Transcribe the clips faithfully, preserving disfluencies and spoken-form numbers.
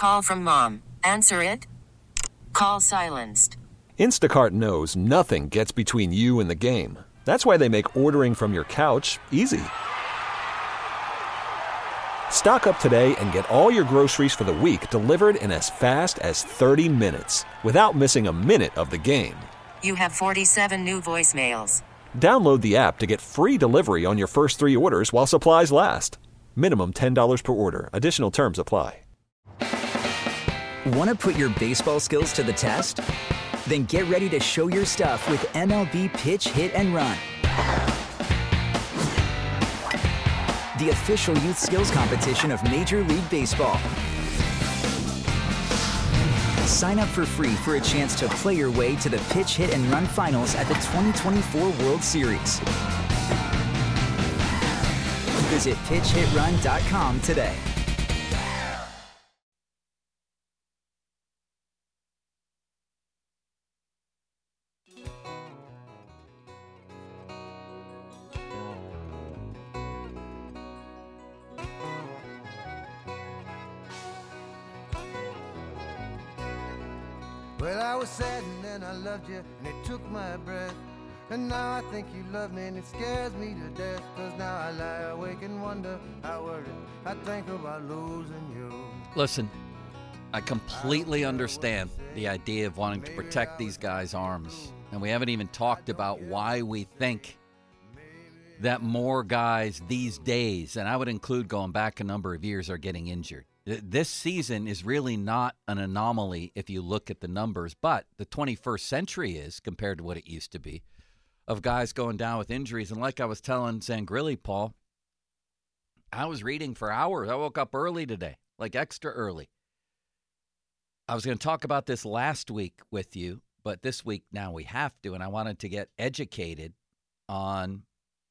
Call from mom. Answer it. Call silenced. Instacart knows nothing gets between you and the game. That's why they make ordering from your couch easy. Stock up today and get all your groceries for the week delivered in as fast as thirty minutes without missing a minute of the game. You have forty-seven new voicemails. Download the app to get free delivery on your first three orders while supplies last. Minimum ten dollars per order. Additional terms apply. Want to put your baseball skills to the test? Then get ready to show your stuff with M L B Pitch, Hit, and Run. The official youth skills competition of Major League Baseball. Sign up for free for a chance to play your way to the Pitch, Hit, and Run finals at the twenty twenty-four World Series. Visit pitch hit run dot com today. Well, I was sad and then I loved you and it took my breath. And now I think you love me and it scares me to death. Cause now I lie awake and wonder how worried I think about losing you. Listen, I completely understand the idea of wanting to protect these guys' arms. And we haven't even talked about why we think that more guys these days, and I would include going back a number of years, are getting injured. This season is really not an anomaly if you look at the numbers, but the twenty-first century is compared to what it used to be of guys going down with injuries. And like I was telling Zangrilli, Paul, I was reading for hours. I woke up early today, like extra early. I was going to talk about this last week with you, but this week now we have to, and I wanted to get educated on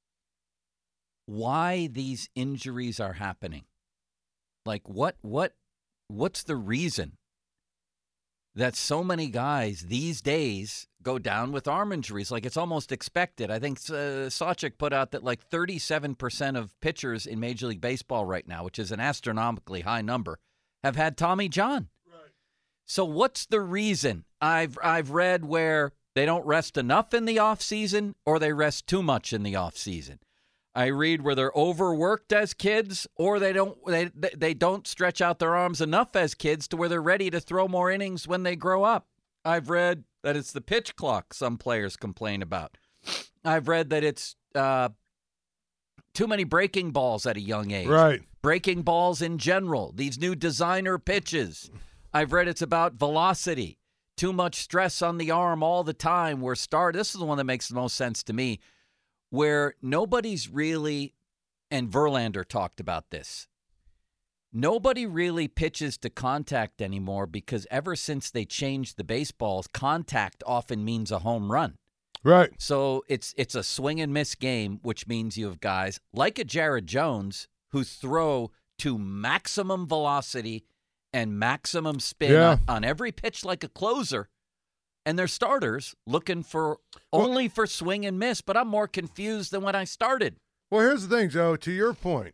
why these injuries are happening. Like, what, what, what's the reason that so many guys these days go down with arm injuries? Like, it's almost expected. I think uh, Sawchik put out that like thirty-seven percent of pitchers in Major League Baseball right now, which is an astronomically high number, have had Tommy John. Right. So what's the reason? I've I've read where they don't rest enough in the offseason or they rest too much in the offseason. I read where they're overworked as kids, or they don't they they don't stretch out their arms enough as kids to where they're ready to throw more innings when they grow up. I've read that it's the pitch clock some players complain about. I've read that it's uh, too many breaking balls at a young age. Right. Breaking balls in general. These new designer pitches. I've read it's about velocity. Too much stress on the arm all the time. Where start. This is the one that makes the most sense to me, where nobody's really, and Verlander talked about this, nobody really pitches to contact anymore because ever since they changed the baseballs, contact often means a home run. Right. So it's it's a swing and miss game, which means you have guys like a Jared Jones who throw to maximum velocity and maximum spin yeah. on, on every pitch like a closer. And they're starters looking for only for swing and miss, but I'm more confused than when I started. Well, here's the thing, Joe, to your point.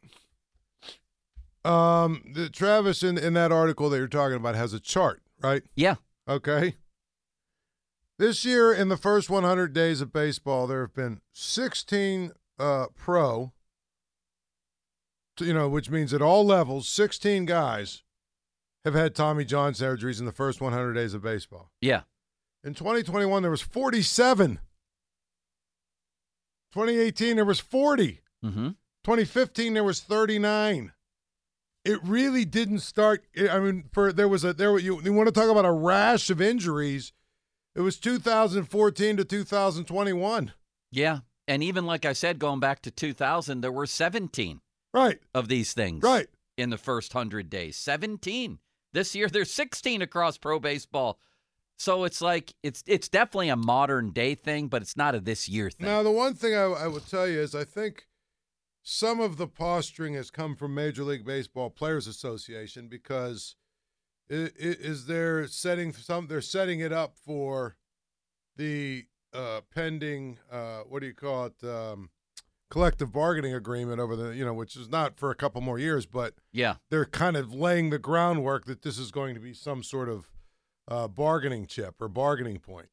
Um, the, Travis, in, in that article that you're talking about, has a chart, right? Yeah. Okay. This year, in the first one hundred days of baseball, there have been sixteen uh, pro, you know, which means at all levels, sixteen guys have had Tommy John surgeries in the first one hundred days of baseball. Yeah. In twenty twenty-one, there was forty-seven. twenty eighteen, there was forty. Mm-hmm. twenty fifteen, there was thirty-nine. It really didn't start. I mean, for there was a there. You, you want to talk about a rash of injuries? It was two thousand fourteen to two thousand twenty-one. Yeah, and even like I said, going back to two thousand, there were seventeen. Right. Of these things. Right. In the first hundred days, seventeen. This year, there's sixteen across pro baseball. So it's like, it's it's definitely a modern day thing, but it's not a this year thing. Now, the one thing I, I will tell you is I think some of the posturing has come from Major League Baseball Players Association because it, it, is they're setting some they're setting it up for the uh, pending uh, what do you call it um, collective bargaining agreement over the, you know, which is not for a couple more years, but Yeah. they're kind of laying the groundwork that this is going to be some sort of uh, bargaining chip or bargaining point.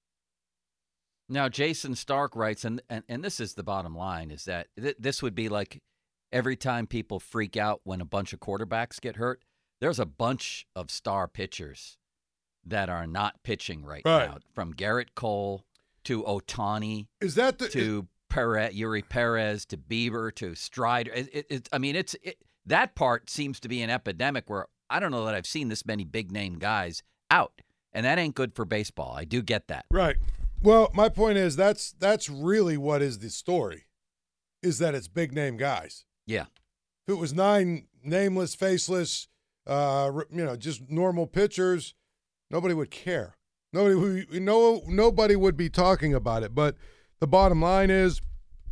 Now, Jason Stark writes, and, and, and this is the bottom line, is that th- this would be like every time people freak out when a bunch of quarterbacks get hurt, there's a bunch of star pitchers that are not pitching right, Right. now, from Garrett Cole to Ohtani Is that the to Perez, Yuri Perez to Bieber to Strider. It, it, it, I mean, it's it, that part seems to be an epidemic where I don't know that I've seen this many big-name guys out, and that ain't good for baseball. I do get that. right? Well, my point is that's that's really what is the story, is that it's big name guys. Yeah. If it was nine nameless, faceless, uh, you know, just normal pitchers, nobody would care. Nobody, would, no, nobody would be talking about it. But the bottom line is,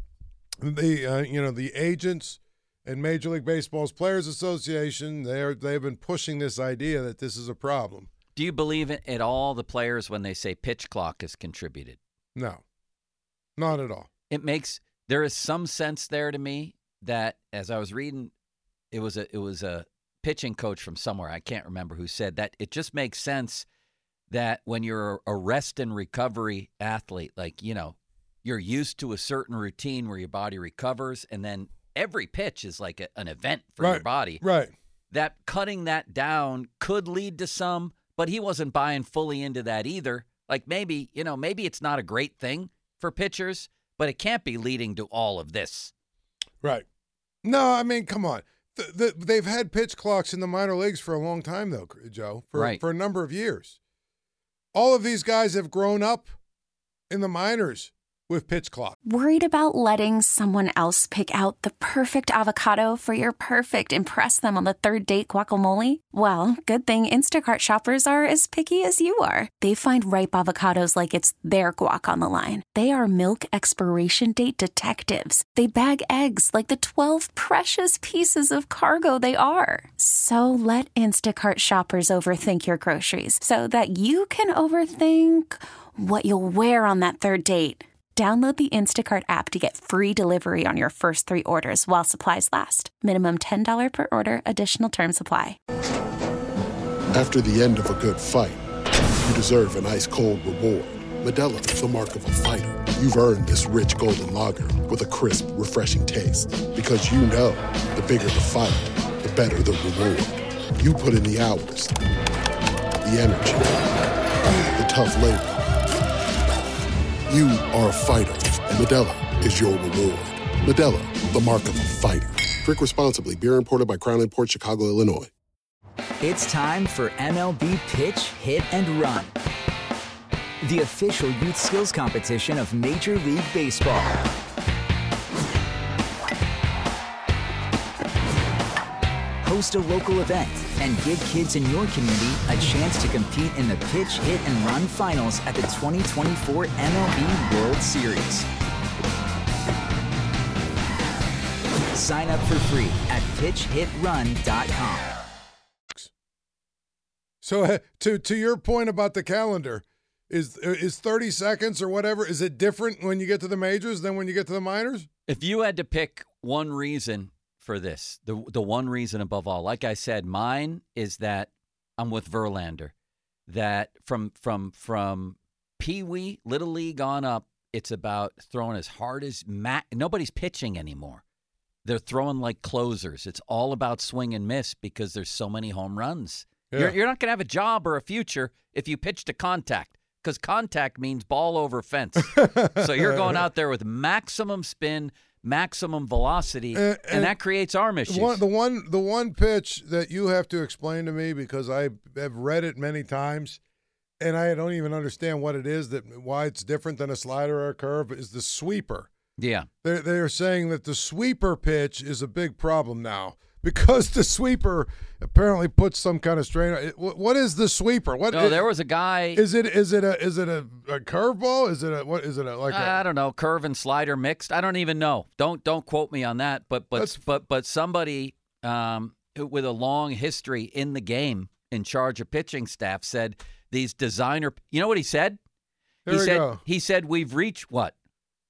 the uh, you know the agents and Major League Baseball's Players Association, they're they've been pushing this idea that this is a problem. Do you believe it at all the players when they say pitch clock has contributed? No, not at all. It makes there is some sense there to me that as I was reading, it was a it was a pitching coach from somewhere, I can't remember who said that it just makes sense that when you're a rest and recovery athlete, like, you know, you're used to a certain routine where your body recovers, and then every pitch is like a, an event for Right, your body. Right. That cutting that down could lead to some, but he wasn't buying fully into that either. Like maybe, you know, maybe it's not a great thing for pitchers, but it can't be leading to all of this. Right. No, I mean, come on. The, the, they've had pitch clocks in the minor leagues for a long time, though, Joe, for, Right. for a number of years. All of these guys have grown up in the minors with pitch clock. Worried about letting someone else pick out the perfect avocado for your perfect impress them on the third date guacamole? Well, good thing Instacart shoppers are as picky as you are. They find ripe avocados like it's their guac on the line. They are milk expiration date detectives. They bag eggs like the twelve precious pieces of cargo they are. So let Instacart shoppers overthink your groceries so that you can overthink what you'll wear on that third date. Download the Instacart app to get free delivery on your first three orders while supplies last. Minimum ten dollars per order. Additional terms apply. After the end of a good fight, you deserve an ice-cold reward. Modelo is the mark of a fighter. You've earned this rich golden lager with a crisp, refreshing taste. Because you know, the bigger the fight, the better the reward. You put in the hours, the energy, the tough labor. You are a fighter, and Modelo is your reward. Modelo, the mark of a fighter. Drink responsibly. Beer imported by Crown Imports, Chicago, Illinois. It's time for M L B Pitch, Hit, and Run, the official youth skills competition of Major League Baseball. Host a local event and give kids in your community a chance to compete in the Pitch, Hit, and Run finals at the twenty twenty-four M L B World Series. Sign up for free at pitch hit run dot com. So uh, to to your point about the calendar, is is thirty seconds or whatever, is it different when you get to the majors than when you get to the minors? If you had to pick one reason for this, the the one reason above all, like I said, mine is that I'm with Verlander. That from from from Pee Wee, Little League on up, it's about throwing as hard as ma- nobody's pitching anymore. They're throwing like closers. It's all about swing and miss because there's so many home runs. Yeah. You're, you're not going to have a job or a future if you pitch to contact, because contact means ball over fence. So you're going out there with maximum spin, maximum velocity, And- and, and that creates arm issues. One, the one the one pitch that you have to explain to me, because I have read it many times, and I don't even understand what it is, that why it's different than a slider or a curve, is the sweeper. yeah. They're, they're saying that the sweeper pitch is a big problem now because the sweeper apparently puts some kind of strain on it. What, what is the sweeper? What No, there was a guy. is it? Is it a is it a, a curveball? Is it a what? Is it a like a I don't know, curve and slider mixed. I don't even know. Don't don't quote me on that. But but That's- but but somebody um, with a long history in the game, in charge of pitching staff, said these designer. You know what he said? There he we said go. he said we've reached what?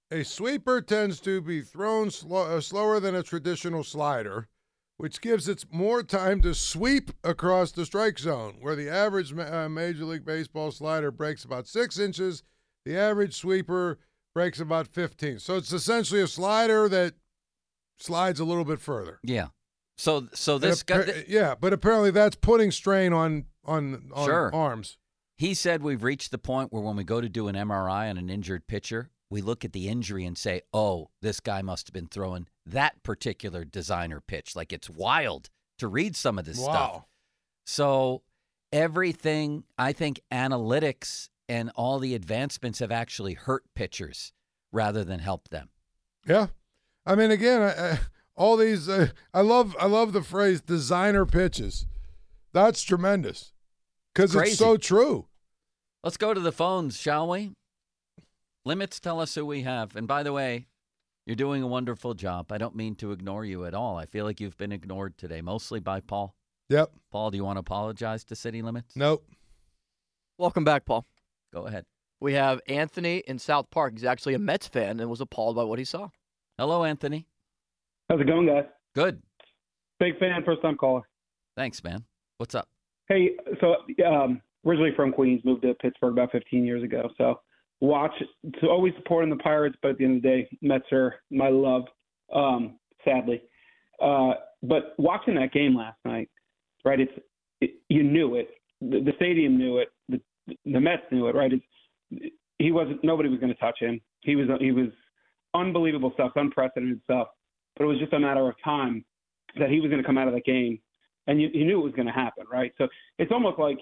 A sweeper tends to be thrown slow, uh, slower than a traditional slider, which gives it more time to sweep across the strike zone, where the average ma- uh, Major League Baseball slider breaks about six inches. The average sweeper breaks about fifteen. So it's essentially a slider that slides a little bit further. Yeah. So so this guy, appa- yeah, but apparently that's putting strain on on, on Sure. arms. he said we've reached the point where when we go to do an M R I on an injured pitcher, we look at the injury and say, oh, this guy must have been throwing that particular designer pitch. Like, it's wild to read some of this Wow. stuff. So everything, I think analytics and all the advancements have actually hurt pitchers rather than help them. Yeah, I mean, again, I, I, all these. Uh, I love, I love the phrase "designer pitches." That's tremendous because it's Crazy. so true. Let's go to the phones, shall we? Limits, tell us who we have. And by the way, you're doing a wonderful job. I don't mean to ignore you at all. I feel like you've been ignored today, mostly by Paul. Yep. Paul, do you want to apologize to City Limits? Nope. Welcome back, Paul. Go ahead. We have Anthony in South Park. He's actually a Mets fan and was appalled by what he saw. Hello, Anthony. How's it going, guys? Good. Big fan, first time caller. Thanks, man. What's up? Hey, so um, originally from Queens, moved to Pittsburgh about fifteen years ago. So watch, so always supporting the Pirates, but at the end of the day, Mets are my love, um, sadly. Uh, but watching that game last night, right? It's it, you knew it. The, the stadium knew it. The, the Mets knew it, right? It's, he wasn't. Nobody was going to touch him. He was. He was unbelievable stuff, unprecedented stuff. But it was just a matter of time that he was going to come out of that game, and you, you knew it was going to happen, right? So it's almost like,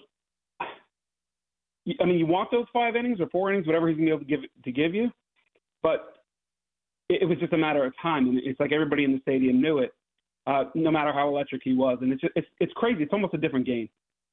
I mean, you want those five innings or four innings, whatever he's going to be able to give to give you, but it, it was just a matter of time, and it's like everybody in the stadium knew it, uh, no matter how electric he was, and it's just, it's it's crazy. It's almost a different game.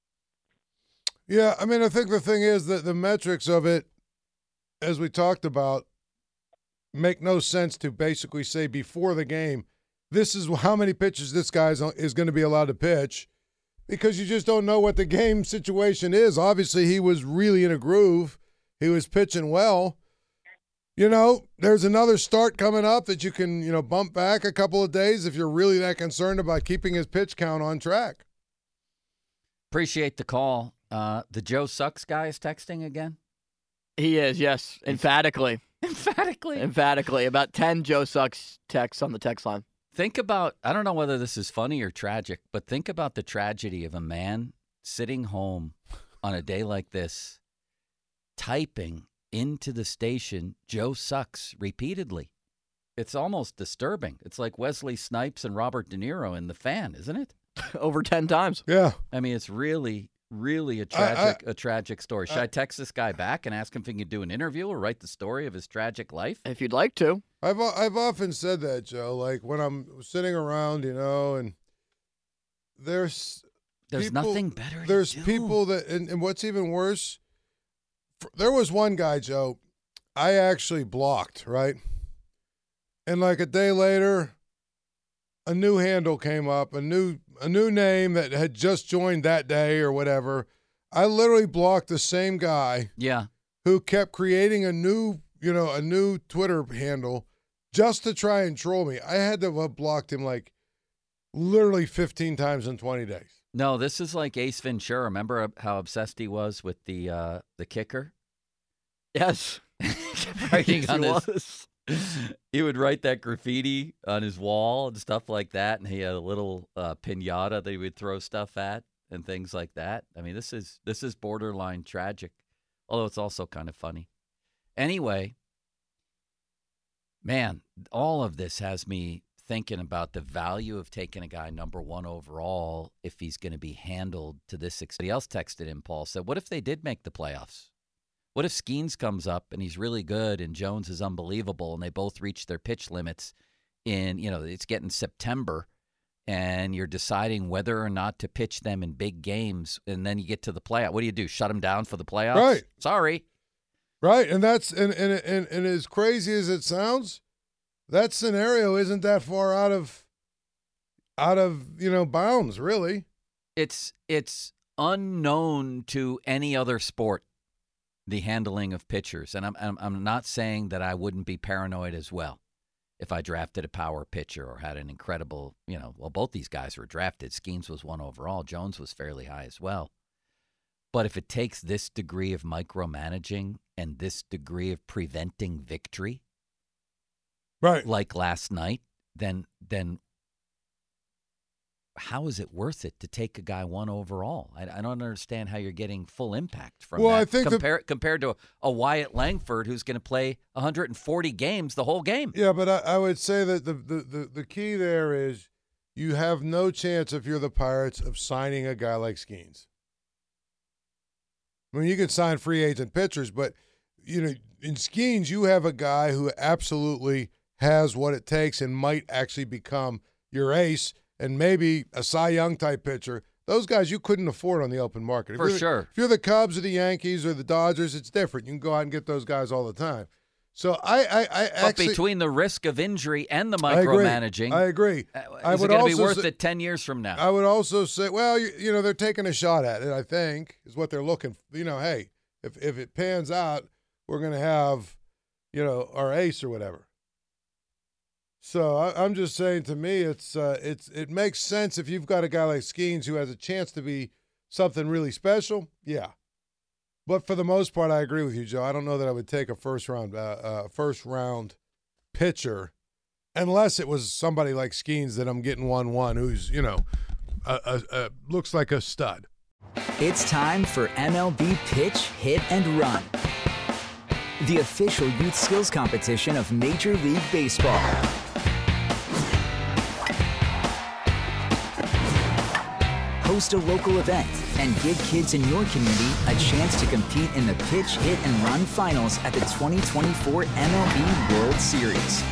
Yeah, I mean, I think the thing is that the metrics of it, as we talked about, make no sense to basically say before the game, this is how many pitches this guy is, is going to be allowed to pitch, because you just don't know what the game situation is. Obviously, he was really in a groove. He was pitching well. You know, there's another start coming up that you can, you know, bump back a couple of days if you're really that concerned about keeping his pitch count on track. Appreciate the call. Uh, the Joe Sucks guy is texting again? He is, yes, emphatically. Emphatically. Emphatically. About ten Joe Sucks texts on the text line. Think about, I don't know whether this is funny or tragic, but think about the tragedy of a man sitting home on a day like this, typing into the station, Joe Sucks, repeatedly. It's almost disturbing. It's like Wesley Snipes and Robert De Niro in The Fan, isn't it? Over ten times. Yeah. I mean, it's really, really a tragic, I, I, a tragic story. Should I, I text this guy back and ask him if he can do an interview or write the story of his tragic life? If you'd like to. I've I've often said that, Joe. Like when I'm sitting around, you know, and there's there's people, nothing better. There's to do. people that, and, and what's even worse, for, there was one guy, Joe, I actually blocked, right, and like a day later, a new handle came up, a new a new name that had just joined that day or whatever. I literally blocked the same guy. Yeah. Who kept creating a new, you know, a new Twitter handle just to try and troll me. I had to have blocked him like literally fifteen times in twenty days. No, this is like Ace Ventura. Remember how obsessed he was with the uh, the kicker? Yes. Writing on he his, was. He would write that graffiti on his wall and stuff like that, and he had a little uh, piñata that he would throw stuff at and things like that. I mean, this is this is borderline tragic, although it's also kind of funny. Anyway, man, all of this has me thinking about the value of taking a guy number one overall if he's going to be handled to this extent. Somebody else texted in, Paul, said, what if they did make the playoffs? What if Skeens comes up and he's really good and Jones is unbelievable and they both reach their pitch limits in, you know, it's getting September and you're deciding whether or not to pitch them in big games and then you get to the playoff. What do you do? Shut them down for the playoffs? Right. Sorry. Right, and that's and and, and and as crazy as it sounds, that scenario isn't that far out of out of, you know, bounds, really. It's it's unknown to any other sport. the handling of pitchers. And I'm, I'm I'm not saying that I wouldn't be paranoid as well if I drafted a power pitcher or had an incredible, you know, well, both these guys were drafted. Skeens was one overall. Jones was fairly high as well. But if it takes this degree of micromanaging and this degree of preventing victory, right, like last night, then then how is it worth it to take a guy one overall? I, I don't understand how you're getting full impact from well, that I think compare, the, compared to a Wyatt Langford who's going to play one hundred forty games the whole game. Yeah, but I, I would say that the, the, the, the key there is you have no chance, if you're the Pirates, of signing a guy like Skeens. I mean, you can sign free agent pitchers, but you know, in Skeens, you have a guy who absolutely has what it takes and might actually become your ace. And maybe a Cy Young type pitcher, those guys you couldn't afford on the open market. If For you're, sure. If you're the Cubs or the Yankees or the Dodgers, it's different. You can go out and get those guys all the time. So I, I, I but actually, between the risk of injury and the I agree. micromanaging, I agree. Uh, I is would it going to be also worth say, it ten years from now? I would also say, well, you, you know, they're taking a shot at it. I think is what they're looking for. You know, hey, if if it pans out, we're going to have, you know, our ace or whatever. So I, I'm just saying, to me, it's uh, it's it makes sense if you've got a guy like Skeens who has a chance to be something really special. Yeah, but for the most part, I agree with you, Joe. I don't know that I would take a first round uh, uh, first round pitcher unless it was somebody like Skeens that I'm getting one one who's, you know, a, a, a, looks like a stud. It's time for M L B Pitch, Hit, and Run, the official youth skills competition of Major League Baseball. Host a local event and give kids in your community a chance to compete in the Pitch, Hit, and Run finals at the twenty twenty-four M L B World Series.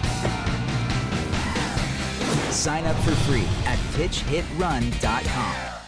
Sign up for free at pitch hit run dot com.